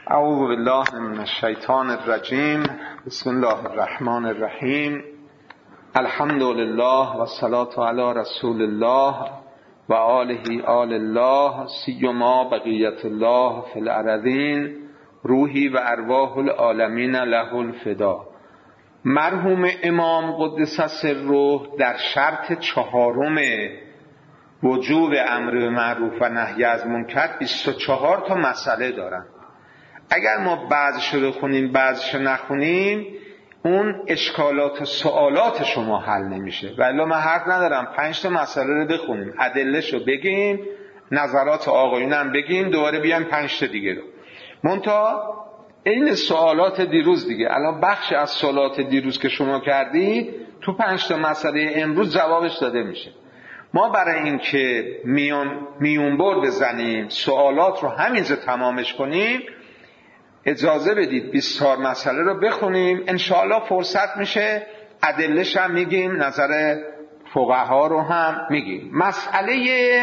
اعوذ بالله من الشیطان الرجیم. بسم الله الرحمن الرحیم. الحمد لله و الصلاة علی رسول الله و آله آل الله سیما بقیت الله فی الارضین روحی و ارواح العالمین له الفدا. مرحوم امام قدس سره در شرط 4 وجوب امر به معروف و نهی از منکر 24 تا مسئله دارن. اگر ما بعضشو بخونیم بعضشو نخونیم اون اشکالات و سوالات شما حل نمیشه. ولی من حرف ندارم 5 تا مسئله رو بخونیم، ادلهشو بگیم، نظرات آقایون هم بگیم، دوباره بیایم 5 تا دیگه رو. منتها این سوالات دیروز دیگه، الان بخش از سوالات دیروز که شما کردید تو 5 تا مسئله امروز جوابش داده میشه. ما برای این که میونبر بزنیم سوالات رو همینجا تمامش کنیم اجازه بدید 24 مسئله رو بخونیم، انشاءالله فرصت میشه ادله‌ش هم میگیم، نظر فقها رو هم میگیم. مسئله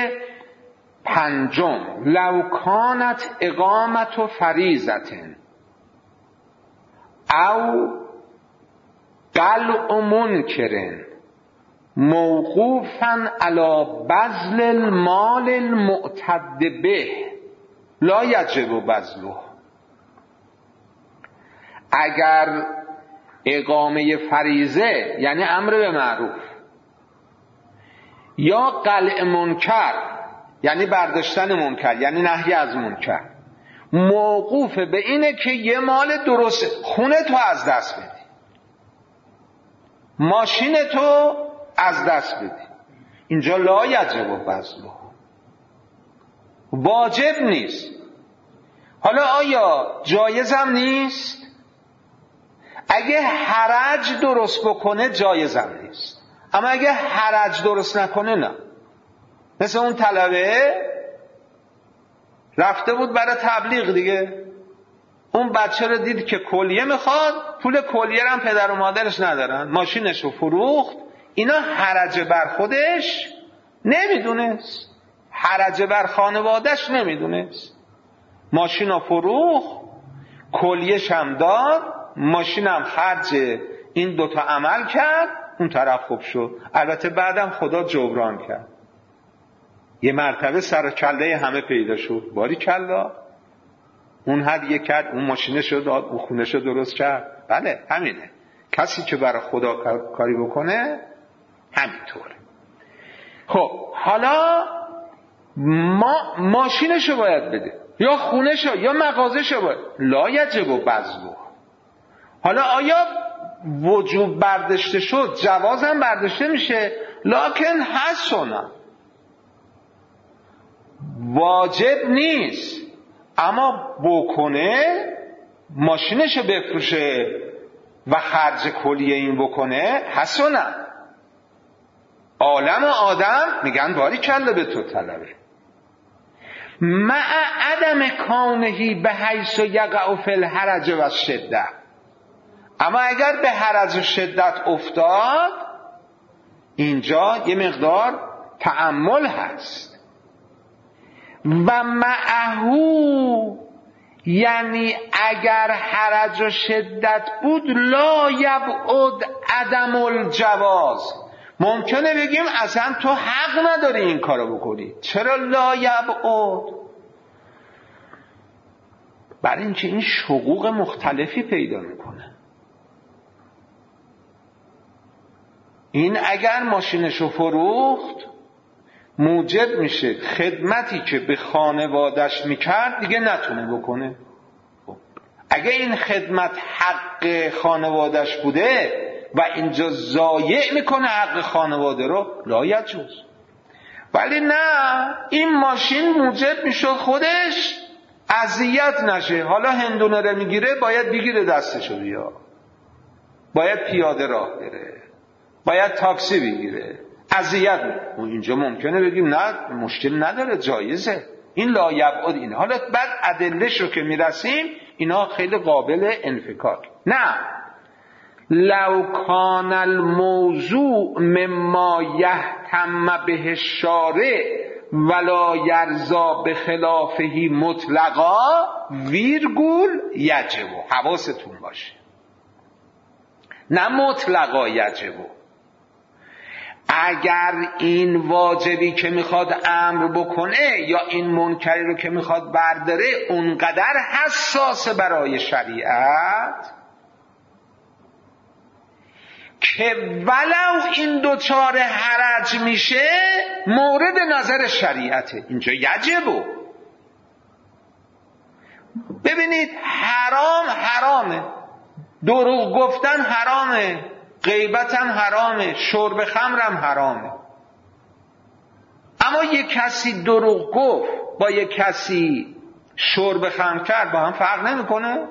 5 لو کانت اقامت و فریضت او قلع منکر موقوفا علی بذل المال المعتد به لا یجب بذله. اگر اقامه فریضه یعنی امر به معروف یا قلع منکر یعنی برداشتن منکر یعنی نهی از منکر موقوف به اینه که یه مال درست، خونه تو از دست بدی، ماشین تو از دست بدی، اینجا لا یجب بذله، واجب نیست. حالا آیا جایزم نیست؟ اگه حرج درست بکنه جایزم نیست، اما اگه حرج درست نکنه نه. مثل اون طلبه رفته بود برای تبلیغ دیگه، اون بچه رو دید که کلیه میخواد، پول کلیه هم پدر و مادرش ندارن، ماشینش رو فروخت. اینا حرج بر خودش نمیدونست، حرج بر خانوادهش نمیدونست، ماشین رو فروخت، کلیهش هم داد، ماشینم خرج این دوتا عمل کرد، اون طرف خوب شد. البته بعدم خدا جبران کرد، یه مرتبه سر و کله همه پیدا شد، باری کلا اون هدیه کرد، اون ماشینشو داد، اون خونهشو درست کرد. بله همینه، کسی که برای خدا کاری بکنه همینطوره. خب حالا ما ماشینشو باید بده یا خونهشو یا مغازهشو باید، لا یجب بذله. حالا آیا وجوب برداشته شد، جوازم برداشته میشه، لکن حسنا واجب نیست، اما بکنه، ماشینشو بفروشه و خرج کلیه این بکنه حسنا. عالم و آدم میگن باری کلا به تو طلبه، مع عدم کانهی به حیث یقع فی الحرج و الشده. اما اگر به حرج و شدت افتاد اینجا یه مقدار تأمل هست. و معهو یعنی اگر حرج و شدت بود لا یبعد عدم الجواز. ممکنه بگیم اصلا تو حق نداری این کارو بکنی. چرا لا یبعد؟ برای اینکه این شقوق مختلفی پیدا میکنه. این اگر ماشینشو فروخت موجب میشه خدمتی که به خانوادش میکرد دیگه نتونه بکنه. اگه این خدمت حق خانوادش بوده و اینجا ضایع میکنه حق خانواده رو، لا یجوز. ولی نه، این ماشین موجب میشد خودش اذیت نشه. حالا هندونه رو میگیره باید بگیره دستشو بیا، باید پیاده راه بره، باید تاکسی بگیره، اذیت. اینجا ممکنه بگیم نه مشکل نداره، جایزه، این لا یبعد. این حالا بعد ادله‌ش رو که میرسیم اینا خیلی قابل انفکاک. نه، لو کان الموضوع مما یهتم به الشارع ولا یرضا به خلافهی مطلقا ویرگول یجب. حواستون باشه، نه مطلقا یجب. اگر این واجبی که میخواد امر بکنه یا این منکری رو که میخواد برداره اونقدر حساسه برای شریعت که ولو این دوچار حرج میشه مورد نظر شریعته، اینجا یجبه. ببینید حرامه، دروغ گفتن حرامه، غیبت هم حرامه، شرب خمر هم حرامه. اما یک کسی دروغ گفت با یک کسی شرب خمر کرد با هم فرق نمیکنه؟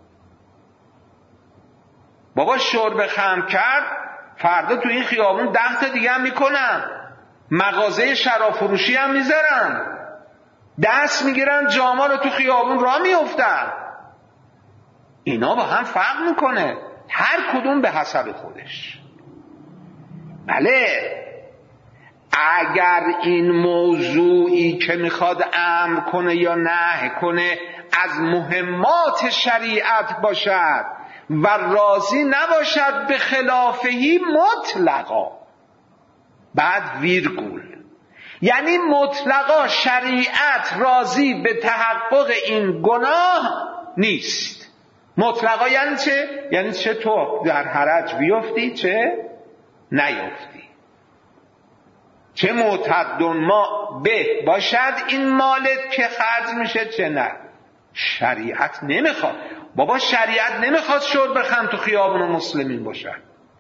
بابا شرب خمر کرد فردا تو این خیابون 10 تا دیگه هم میکنن، مغازه شراب فروشی هم میذارن، دست میگیرن جاما رو تو خیابون راه میافتن. اینا با هم فرق میکنه، هر کدوم به حسب خودش. بله اگر این موضوعی که میخواد امر کنه یا نهی کنه از مهمات شریعت باشد و راضی نباشد به خلافهی مطلقا، بعد ویرگول، یعنی مطلقا شریعت راضی به تحقق این گناه نیست. مطلقا یعنی چه؟ یعنی چه تو در حرج بیفتی چه نیفتی، چه معتدن ما به باشد این مالت که خرج میشه چه نه. شریعت نمیخواد، بابا شریعت نمیخواد شرب خمر تو خیابون مسلمین باشد.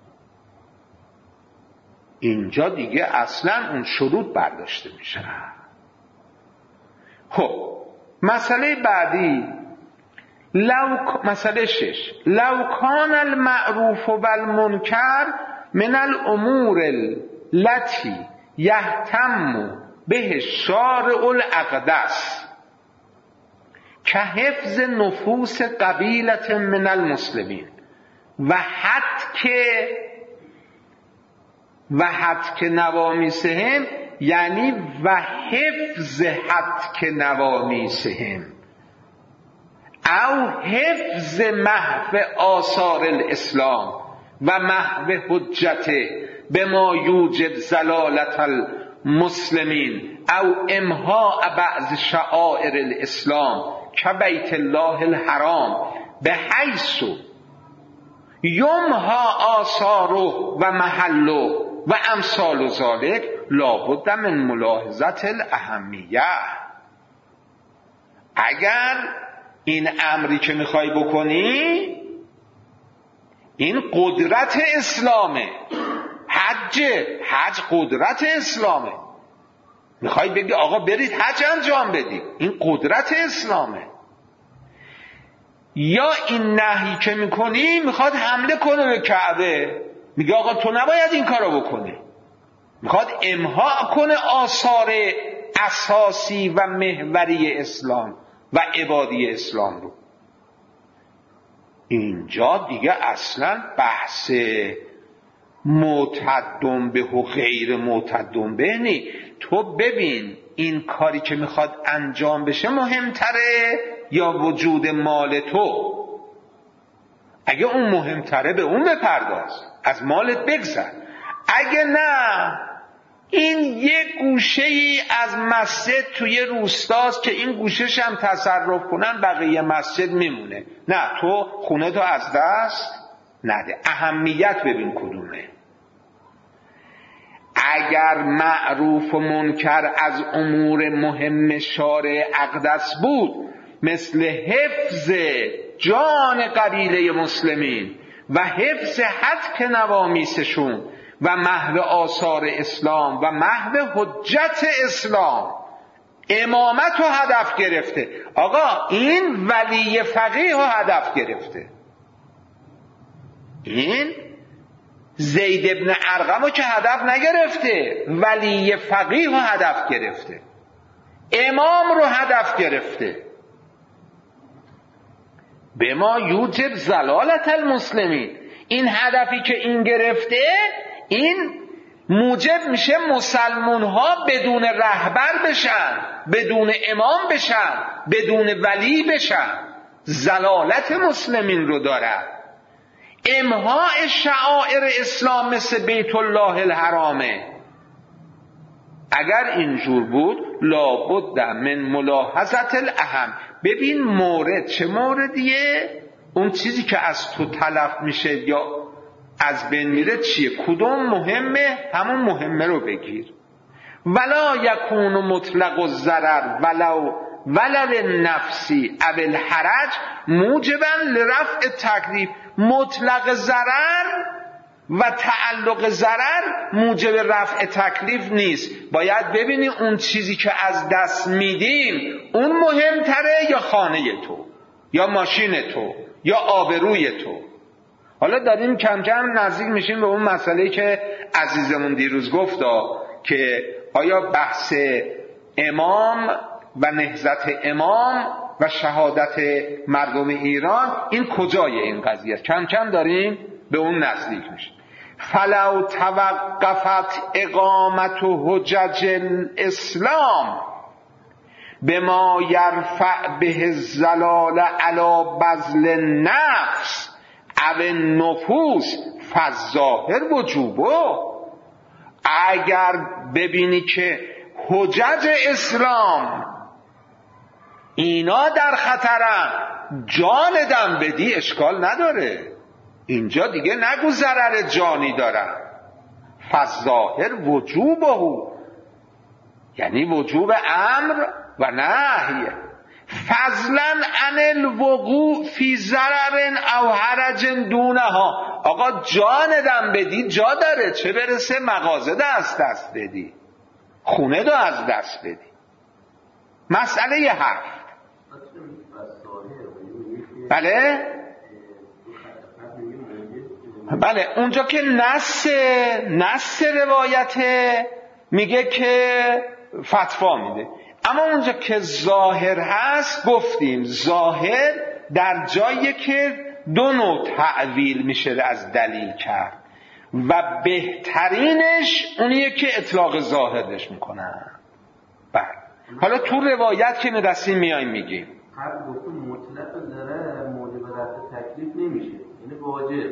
اینجا دیگه اصلا اون شروط برداشته میشه. خب مسئله بعدی، مسئله 6، لو کان المعروف و المنکر من الامور التي یهتم به شارع الاقدس که حفظ نفوس قبیلت من المسلمین و حتک نوامیسهم، یعنی و حفظ حتک نوامیسهم او حفظ محو آثار الاسلام و محو حجته به ما یوجب زلالت المسلمین او امحاء بعض شعائر الاسلام که بیت الله الحرام به حیث یمحا آثاره و محله و امثال ذالک لابد من ملاحظت الاهمیه. اگر این امری که میخوای بکنی این قدرت اسلامه، حج قدرت اسلامه، میخوای بگی آقا برید حج انجام بدید، این قدرت اسلامه. یا این نهی که میکنی میخواد حمله کنه به کعبه، میگه آقا تو نباید این کارو بکنی، میخواد امحا کنه آثار اساسی و محوری اسلام و عبادی اسلام رو. اینجا دیگه اصلا بحث معتدن به و غیر معتدن به نی. تو ببین این کاری که میخواد انجام بشه مهمتره یا وجود مال تو؟ اگه اون مهمتره به اون بپرداز، از مالت بگذر. اگه نه این یه گوشه ای از مسجد توی روستاست که این گوشهش هم تصرف کنن بقیه مسجد میمونه، نه تو خونه تو از دست نده. اهمیت ببین کدومه. اگر معروف و منکر از امور مهم شارع اقدس بود مثل حفظ جان قبیله مسلمین و حفظ حتک نوامیسشون و محو آثار اسلام و محو حجت اسلام، امامت رو هدف گرفته. آقا این ولی فقیه رو هدف گرفته، این زید ابن ارقم رو که هدف نگرفته، ولی فقیه رو هدف گرفته، امام رو هدف گرفته. به ما یوجب زلالت المسلمین، این هدفی که این گرفته این موجب میشه مسلمون ها بدون رهبر بشن، بدون امام بشن، بدون ولی بشن. ضلالت مسلمین رو دارد. امحاء شعائر اسلام مثل بیت الله الحرامه. اگر اینجور بود لابد من ملاحظت الاهم. ببین مورد چه موردیه؟ اون چیزی که از تو تلف میشه یا از بین میره چیه؟ کدوم مهمه؟ همون مهمه رو بگیر. ولا یکون مطلق الضرر ولل نفسی او الحرج موجبا لرفع تکلیف. مطلق ضرر و تعلق ضرر موجب رفع تکلیف نیست. باید ببینی اون چیزی که از دست میدیم اون مهمتره یا خانه تو یا ماشین تو یا آبروی تو. حالا داریم کم کم نزدیک میشیم به اون مسئله‌ای که عزیزمون دیروز گفت که آیا بحث امام و نهضت امام و شهادت مردم ایران این کجای این قضیه؟ کم کم داریم به اون نزدیک میشیم. فلو توقفت اقامت حجج الاسلام بما یرفع به الضلال علی بذل النفس او النفوس فالظاهر وجوبه. اگر ببینی که حجج اسلام اینا در خطرن، جان دم بدی اشکال نداره. اینجا دیگه نگو ضرر جانی دارن. فالظاهر وجوبه یعنی وجوب امر و نهی. فضلا عن الوقوع فی ضرر او حرج دونها. آقا جان دم بدی جا داره، چه برسه مغازه از دست بدی، خونه دا از دست بدی. مسئله 7. بله اونجا که نص روایت میگه که فتوا میده، اما اونجا که ظاهر هست گفتیم ظاهر در جایی که 2 نوع تعویل میشه از دلیل کرد و بهترینش اونیه که اطلاق ظاهرش میکنن. بله حالا تو روایت که ندستیم میایم میگیم هر گفت مطلق ضرر موجب رفع تکلیف نمیشه، یعنی واجب.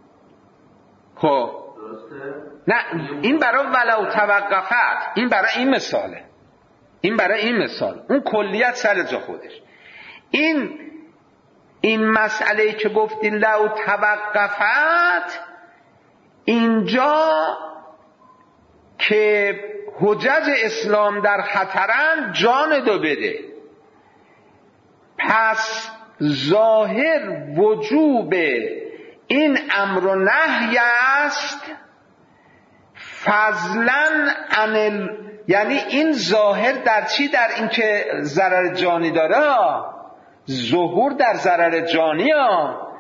خب درسته؟ نه این برای ولو توقفت، این برای این مثاله، این برای این مثال، اون کلیت سر جا خودش. این مسئله که گفتی لو توقفت، اینجا که حجج اسلام در خطرن جان دو بده، پس ظاهر وجوب این امر و نهی است فضلا عن یعنی این ظاهر در چی؟ در این که ضرر جانی داره، ظهور در ضرر جانی ها.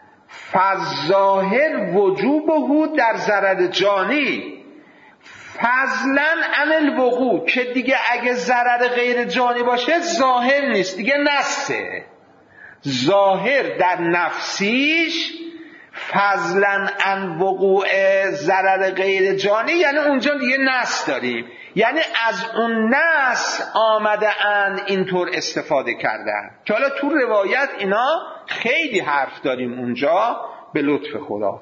فظاهر وجوبه در ضرر جانی فضلا عن الوقوع، که دیگه اگه ضرر غیر جانی باشه ظاهر نیست دیگه، نفسه. ظاهر در نفسیش فضلا عن وقوع ضرر غیر جانی، یعنی اونجا دیگه نص داریم، یعنی از اون نص آمده اند اینطور استفاده کردن که حالا تو روایت اینا خیلی حرف داریم اونجا به لطف خدا.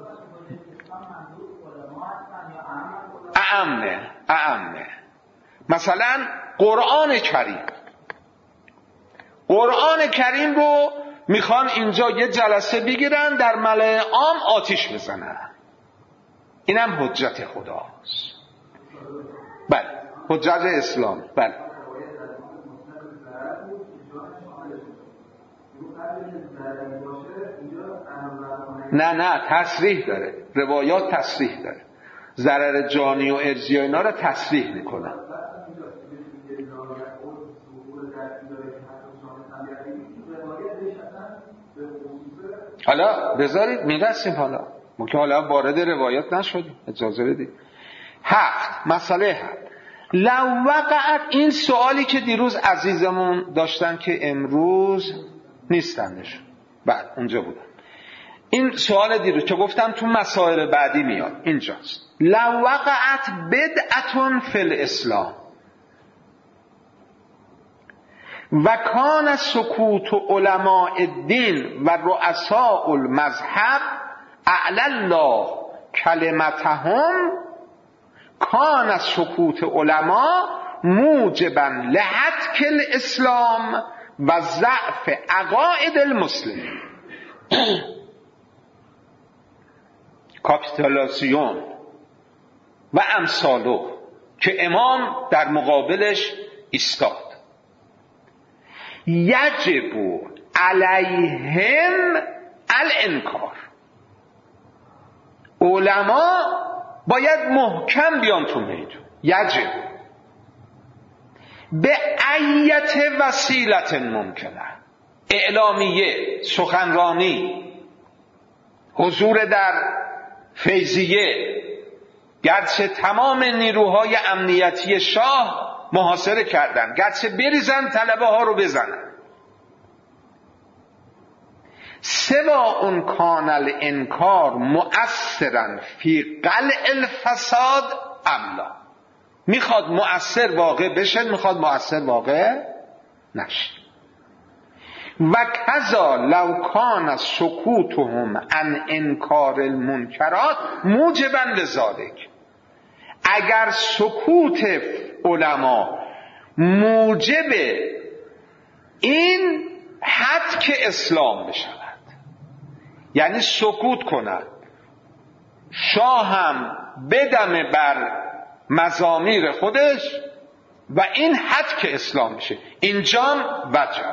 اعمه مثلا قرآن کریم رو میخوان اینجا یه جلسه بگیرن در ملأ عام آتیش بزنن، اینم حجت خداست. بله حجت اسلام. بله نه تصریح داره، روایات تصریح داره، ضرر جانی و ارضی و اینا رو تصریح میکنن. حالا بذارید میرسیم، حالا ما که حالا وارد روایات نشدیم، اجازه بدید. 7 مسئله 7 لو وقعت، این سوالی که دیروز عزیزمون داشتن که امروز نیستندش، بعد اونجا بودن. این سوال دیروز که گفتم تو مسائل بعدی میاد اینجاست. لو وقعت بدعة فی الاسلام و کان سکوت علماء الدین و رؤساء المذهب اعلی الله کلمتهم کان سکوت علما موجبا لهتک الاسلام و ضعف عقاید المسلمین. کاپیتولاسیون و امثالو که امام در مقابلش ایستاد. یجب علیهم الانکار، علما باید محکم بیان تو میدون. یجب به ایت وسیلت ممکنه، اعلامیه، سخنرانی، حضور در فیضیه، گرچه تمام نیروهای امنیتی شاه محاصره کردن، گرچه بریزن طلبه ها رو بزنن، سواء کان الانکار مؤثرا فی قلع الفساد ام لا. میخواد مؤثر واقع بشه، میخواد مؤثر واقع نشه. و کذا لو کان سکوتهم عن انکار المنکرات موجبا لذالک، اگر سکوت علما موجب این حد که اسلام بشود، یعنی سکوت کند، شاه هم بدمه بر مزامیر خودش و این حد که اسلام بشه، اینجام وجب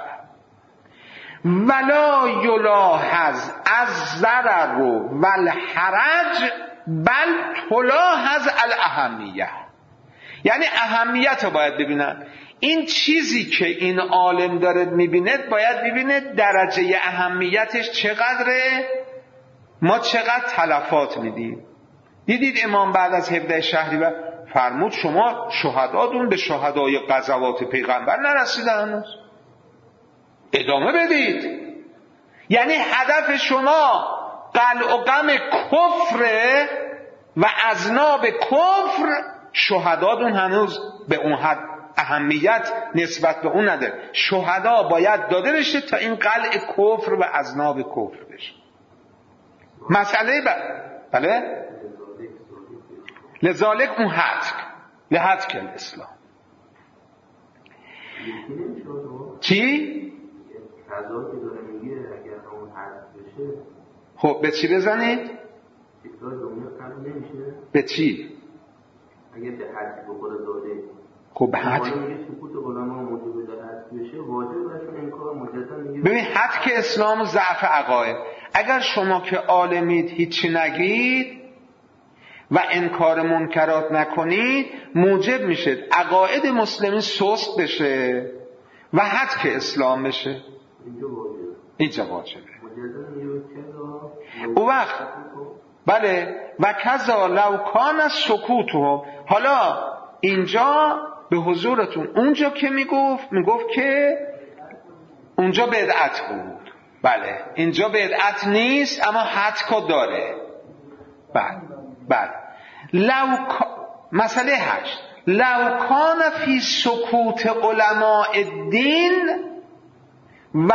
ولا یلاحظ الضرر و الحرج بل تلاحظ الاهمیه. یعنی اهمیت رو باید ببینن. این چیزی که این عالم داره میبینه باید ببینه درجه اهمیتش چقدره، ما چقدر تلفات میدیم. دیدید امام بعد از 17 شهریور فرمود شما شهداتون به شهدای غزوات پیغمبر نرسیدن هنوز، ادامه بدید. یعنی هدف شما قلع و قم کفر و اذناب کفر، شهداتون هنوز به اون حد اهمیت نسبت به اون نداره. شهدا باید داده بشه تا این قلع کفر و اذناب کفر بشه. مسئله بله لذالک اون لهتک الاسلام. چی؟ قضا که داره میگه اگر اون حذف بشه، خب به چی بزنید؟ به چی؟ اگر به حذف بخوره داده، خب به حد سکوت علما موجب به حذف بشه، واجب برشون انکار مجددا میگه. ببین حد که اسلام و ضعف عقاید. اگر شما که عالمید هیچی نگید و انکار منکرات نکنید، موجب میشه عقاید مسلمین سست بشه و حد که اسلام بشه. اینجا واجبه. او وقت بله و کذا لو کان سکوتهم. حالا اینجا به حضورتون اونجا که میگفت که اونجا بدعت بود. بله اینجا بدعت نیست اما حدکا داره. بله مسئله 8 لو کان فی سکوت علماء الدین و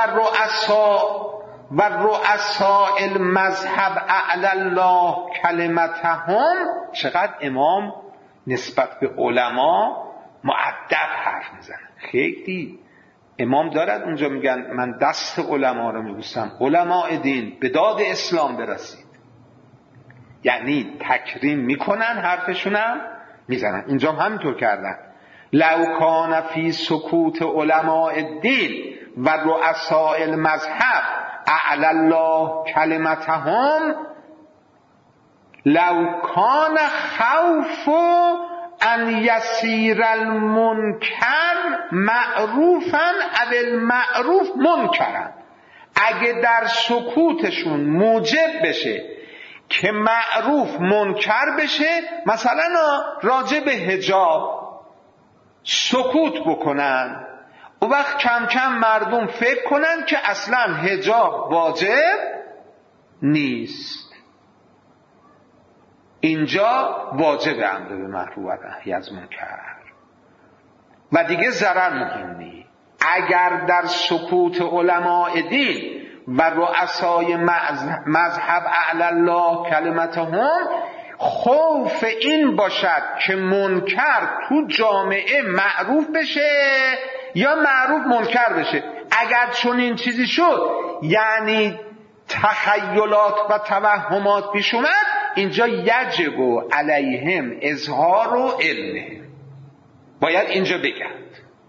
رؤساء المذهب اعلی الله کلمتهم. چقدر امام نسبت به علما مؤدب حرف میزنه. خیلی امام دارد اونجا میگن من دست علما رو میبوسم، علماء دین به داد اسلام برسید، یعنی تکریم میکنن، حرفشونم میزنن. اینجا هم همینطور کردن. لو کان فی سکوت علماء الدین و رؤساء المذهب اعلی الله کلمتهم لو کان خوف ان یسیر المنکر معروفا او المعروف منکرا. اگه در سکوتشون موجب بشه که معروف منکر بشه، مثلا راجع به حجاب سکوت بکنن، اون وقت کم کم مردم فکر کنن که اصلا حجاب واجب نیست. اینجا واجب امر به معروف و نهی از منکر و دیگه ضرر مهم نیست. اگر در سکوت علماء دین و رؤسای مذهب اعلی الله کلمتهم خوف این باشد که منکر تو جامعه معروف بشه یا معروف منکر بشه، اگر چون این چیزی شد یعنی تخیلات و توهمات پیش اومد، اینجا یجب علیهم اظهار و علمه، باید اینجا بگن.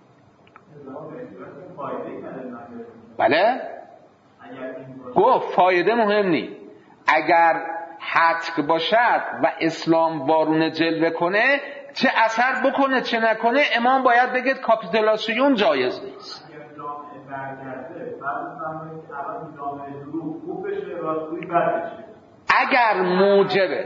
بله گفت فایده مهم نیست. اگر حتک باشد و اسلام بارون جلوه کنه، چه اثر بکنه چه نکنه، امام باید بگید کاپیتولاسیون جایز نیست. اگر موجبه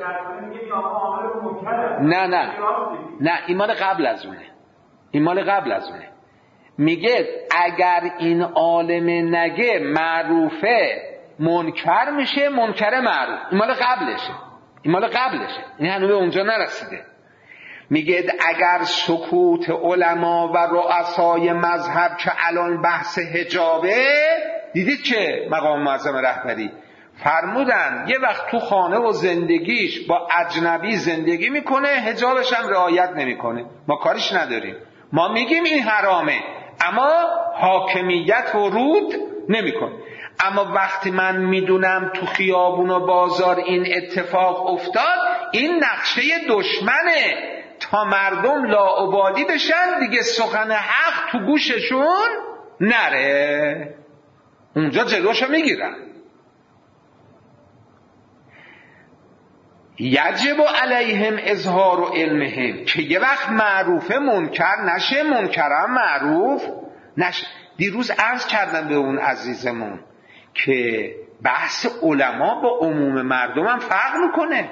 نه این مال قبل از اونه. میگه اگر این عالم نگه معروفه منکر میشه، منکر معروف. این مال قبلشه. این هنوز به اونجا نرسیده. میگه اگر سکوت علما و رؤسای مذهب که الان بحث حجابه، دیدید که مقام معظم رهبری فرمودن یه وقت تو خانه و زندگیش با اجنبی زندگی میکنه، حجابش هم رعایت نمیکنه، ما کاریش نداریم، ما میگیم این حرامه اما حاکمیت ورود نمیکنه. اما وقتی من میدونم تو خیابون و بازار این اتفاق افتاد، این نقشه دشمنه تا مردم لاابالی بشن، دیگه سخن حق تو گوششون نره، اونجا جلوشو میگیرن. یجب علیهم اظهار و علمهم، که یه وقت معروفه منکر نشه، منکرم معروف نشه. دیروز عرض کردم به اون عزیزمون که بحث علما با عموم مردم هم فرق میکنه.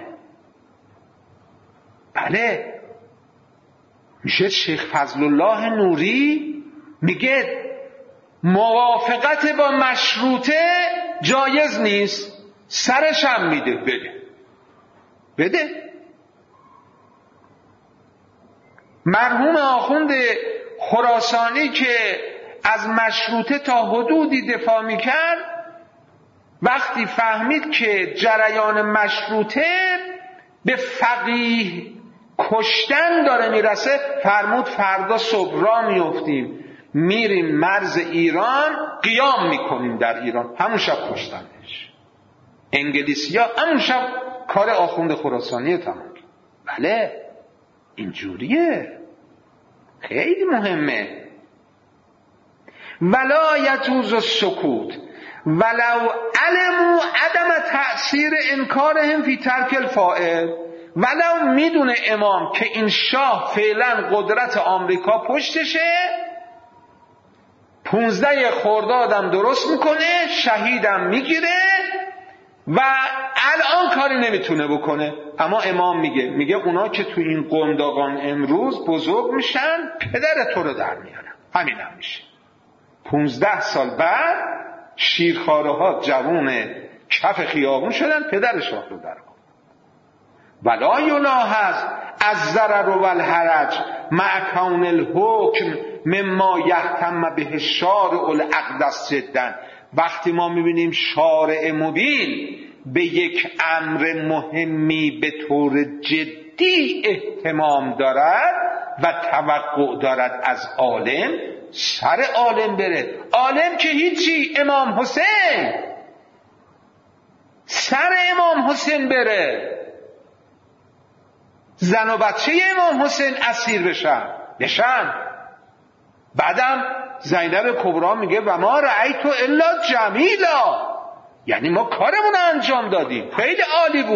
بله میشه شیخ فضل الله نوری میگه موافقت با مشروطه جایز نیست، سرش هم میده بده. مرحوم آخوند خراسانی که از مشروطه تا حدودی دفاع میکرد، وقتی فهمید که جریان مشروطه به فقیه کشتن داره میرسه، فرمود فردا صبح راه میفتیم میریم مرز ایران، قیام میکنیم در ایران. همون شب کشتنش. انگلیسی‌ها همون شب کار آخوند خراسانی تمام. بله اینجوریه، خیلی مهمه. ولا یجوز السکوت ولو علموا عدم تأثیر انکارهم فی ترک الفاعل. ولو میدونه امام که این شاه فعلا قدرت آمریکا پشتشه، 15 خردادم درست میکنه، شهیدم میگیره و الان کاری نمیتونه بکنه. اما امام میگه اونا که تو این قنداقان امروز بزرگ میشن، پدر تو رو در میارن. همین هم میشه. 15 سال بعد شیرخواره ها جوون کف خیابون شدن، پدر شاه رو در کن. ولا یلاحظ الضرر والحرج مع کون الحکم مما یهتم به الشارع الاقدس جدا. وقتی ما میبینیم شارع مبین به یک امر مهمی به طور جدی اهتمام دارد و توقع دارد از عالم، سر عالم بره. عالم که هیچی، امام حسین، سر امام حسین بره، زن و بچه امام حسین اسیر بشن. بعدم زینب کبرا میگه و ما رأیتو الا جمیلا، یعنی ما کارمون انجام دادیم، خیلی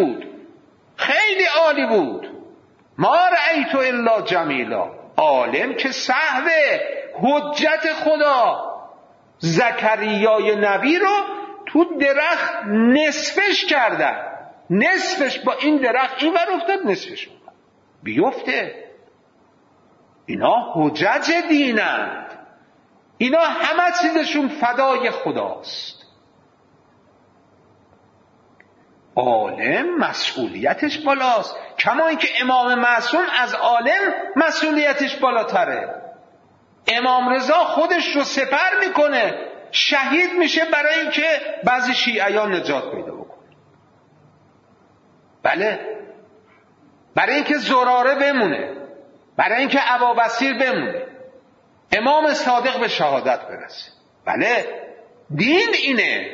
عالی بود. ما رأیتو الا جمیلا. عالم که صحو حجت خدا زکریای نبی رو تو درخت نصفش کردن، نصفش با این درخت این ور افتاد، نصفش بیفته. اینا حجج دینند، اینا همه چیزشون فدای خداست. عالم مسئولیتش بالاست، کما اینکه امام معصوم از عالم مسئولیتش بالاتره. امام رضا خودش رو سپر میکنه، شهید میشه برای اینکه بعضی شیعیان نجات پیدا بکنه. بله، برای اینکه زراره بمونه، برای اینکه ابابصیر بمونه، امام صادق به شهادت برسه. بله، دین اینه.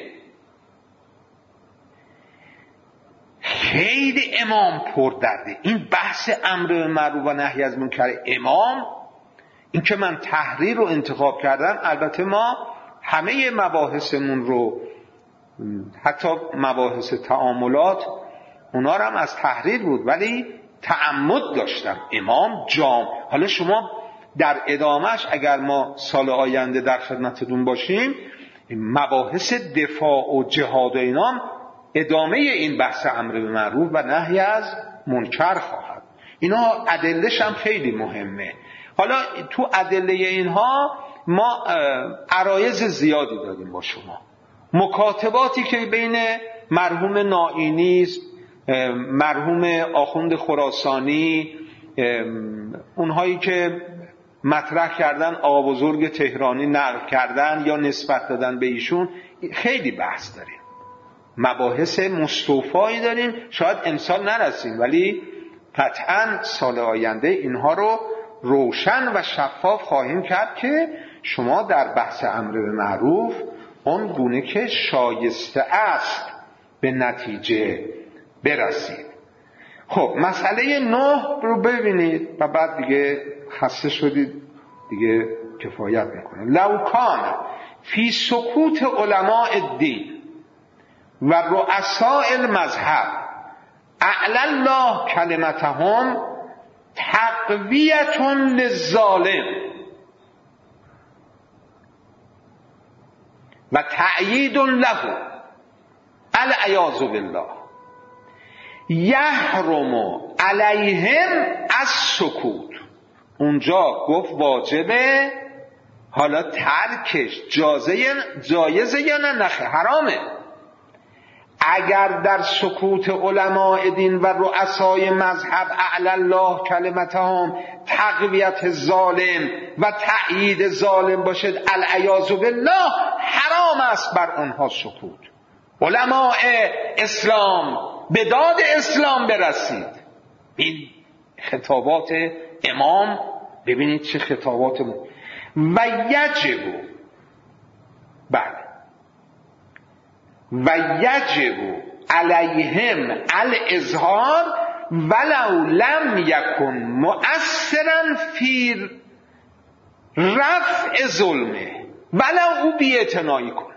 خیلی امام پردرده. این بحث امر بالمعروف و نهی از منکر امام، این که من تحریر رو انتخاب کردم، البته ما همه مباحثمون رو، حتی مباحث تعاملات، اونا رو هم از تحریر بود، ولی تعمد داشتم امام جام. حالا شما در ادامهش اگر ما سال آینده در خدمتتون باشیم، مباحث دفاع و جهاد و اینام ادامه این بحث امر بالمعروف و نهی از منکر خواهد. اینا ادله‌ش هم خیلی مهمه. حالا تو ادله اینها ما عرایض زیادی داریم با شما. مکاتباتی که بین مرحوم نائینی، مرحوم آخوند خراسانی، اونهایی که مطرح کردن، آقا بزرگ تهرانی نقل کردن یا نسبت دادن به ایشون، خیلی بحث داریم. مباحث مستوفایی داریم، شاید امسال نرسیم ولی قطعا سال آینده اینها رو روشن و شفاف خواهیم کرد که شما در بحث امر بالمعروف اون گونه که شایسته است به نتیجه برسید. خب مسئله 9 رو ببینید و بعد دیگه خسته شدید دیگه کفایت میکنه. لو کان فی سکوت علماء الدین و رؤساء المذهب اعلی الله کلمتهم تقویة للظالم و تأیید له العیاذ بالله یحرم علیهم السکوت. اونجا گفت واجبه، حالا ترکش جایزه یا نه حرامه. اگر در سکوت علماء دین و رؤسای مذهب اعلی الله کلمتهم تقویت ظالم و تأیید ظالم باشد، العیاذ بالله، حرام است بر آنها سکوت. علماء اسلام به داد اسلام برسید. این خطابات امام، ببینید چه خطابات و یجب، بله، و یجب علیهم الاظهار ولو لم یکن مؤثرا فی رفع ظلمه ولو او بی‌اعتنایی کن.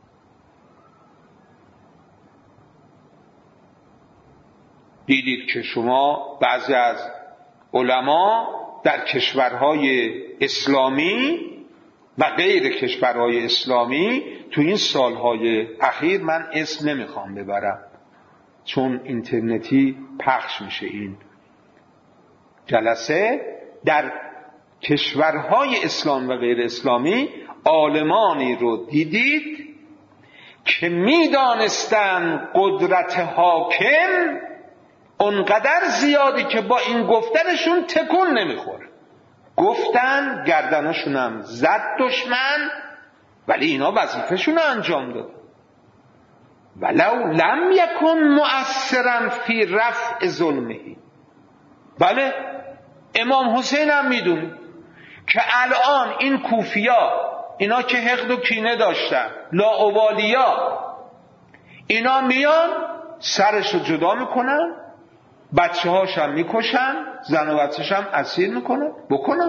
دیدید که شما بعضی از علما در کشورهای اسلامی و غیر کشورهای اسلامی تو این سالهای اخیر، من اسم نمیخوام ببرم چون اینترنتی پخش میشه این جلسه، در کشورهای اسلام و غیر اسلامی عالمانی رو دیدید که میدانستن قدرت حاکم اونقدر زیادی که با این گفتنشون تکون نمیخوره، گفتن گردنشون هم زد دشمن، ولی اینا وظیفهشون رو انجام داد. ولو لم یکن مؤثرا فی رفع ظلمه. بله، امام حسین هم میدونید که الان این کوفیا، اینا که حقد و کینه داشتن، لاابالیا، اینا میان سرش رو جدا میکنن، بچه هاش هم میکشن، زن و بچه‌ش هم اسیر میکنن، بکنن.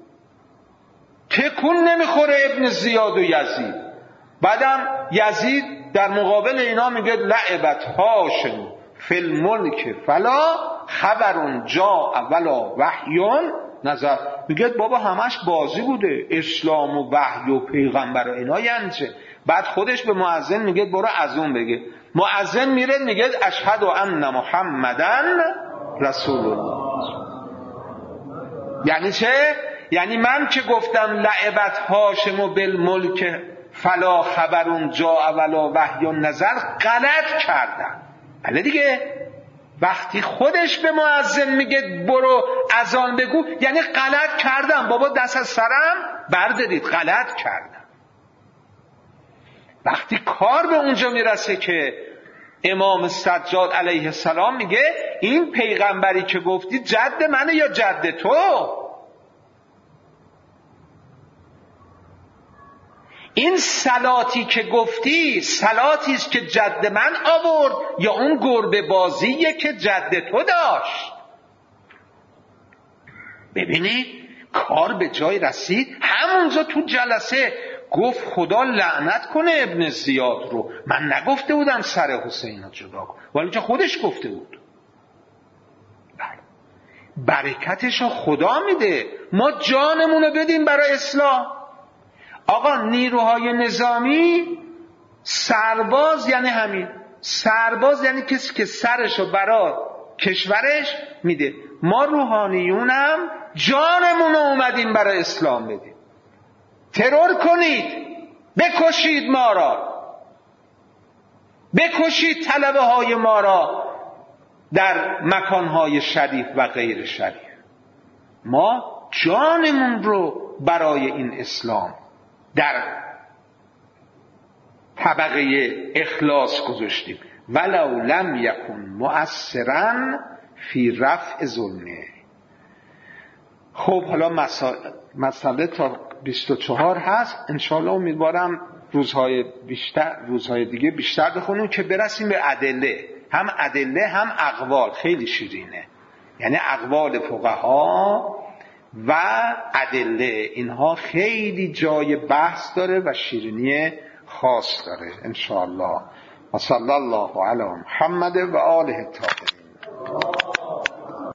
تکون نمیخوره ابن زیاد و یزید. بعدم یزید در مقابل اینا میگه لعبت هاشم فی الملک فلا خبر جاء ولا وحی نظر. میگه بابا همش بازی بوده، اسلام و وحی و پیغمبر و اینا یعنی چه؟ بعد خودش به مؤذن میگه برو از اون بگه. مؤذن میره میگه اشهد ان محمدن رسول الله. یعنی چه؟ یعنی من که گفتم لعبت هاشم بالملک فلا خبر جاء ولا وحی نظر، غلط کردم. بله دیگه، وقتی خودش به مؤذن میگه برو اذان بگو، یعنی غلط کردم بابا، دست از سرم بردارید، غلط کردم. وقتی کار به اونجا میرسه که امام سجاد علیه السلام میگه این پیغمبری که گفتی جد منه یا جد تو؟ این صلاتی که گفتی صلاتی است که جد من آورد یا اون گربه بازیه که جد تو داشت؟ ببینید کار به جای رسید. همونجا تو جلسه گفت خدا لعنت کنه ابن زیاد رو، من نگفته بودم سر حسین رو جدا کن، ولی که خودش گفته بود. برکتش رو خدا میده، ما جانمون رو بدیم برای اصلاح. آقا نیروهای نظامی، سرباز یعنی همین، سرباز یعنی کسی که سرشو برای کشورش میده. ما روحانیونم جانمون رو اومدیم برای اسلام بدیم. ترور کنید، بکشید ما را، بکشید طلبه های ما را در مکانهای شریف و غیر شریف. ما جانمون رو برای این اسلام در طبقه اخلاص گذاشتیم. ولو لم یکن مؤثرا فی رفع ظلمه. خب حالا مسئله تا 24 هست، انشاءالله امیدوارم روزهای دیگه بیشتر بخونیم که برسیم به ادله، هم ادله هم اقوال. خیلی شیرینه، یعنی اقوال فقها و ادله، اینها خیلی جای بحث داره و شیرینی خاص داره انشاءالله. و صلی الله علی محمد و آله الطاهرین.